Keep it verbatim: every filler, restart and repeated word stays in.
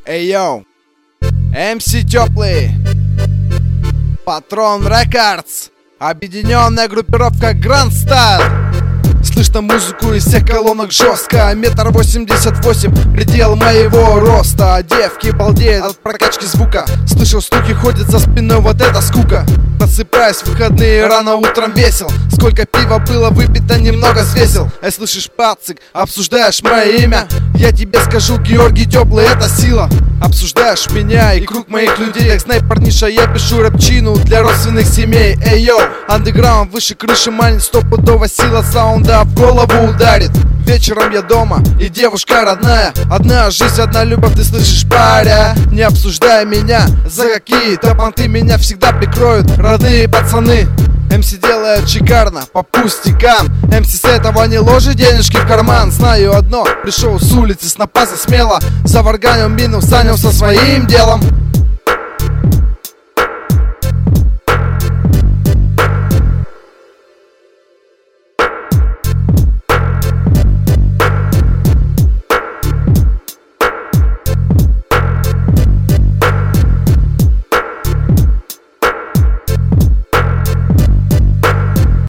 Эй, йоу, эм си Теплый, Патрон Рекордс, объединенная группировка Grand Style. Слышно музыку из всех колонок жестко. Метр восемьдесят восемь, предел моего роста. Девки балдеют от прокачки звука. Слышал стуки, ходит за спиной, вот это скука. Просыпаюсь в выходные, рано утром весел. Сколько пива было выпито, немного взвесил. Эй, слышишь, пацик, обсуждаешь мое имя? Я тебе скажу, Георгий Теплый, это сила. Обсуждаешь меня и круг моих людей. Как знай, парниша, я пишу рэпчину для родственных семей. Эй, йоу, андеграунд выше крыши манит. Стопудово сила саунда в голову ударит. Вечером я дома, и девушка родная. Одна жизнь, одна любовь, ты слышишь, паря? Не обсуждай меня за какие-то понты. Меня всегда прикроют родные пацаны. эм си делает шикарно, по пустякам. эм си с этого не ложит денежки в карман. Знаю одно, пришел с улицы, с напаса смело. Заварганил мину, занялся своим делом.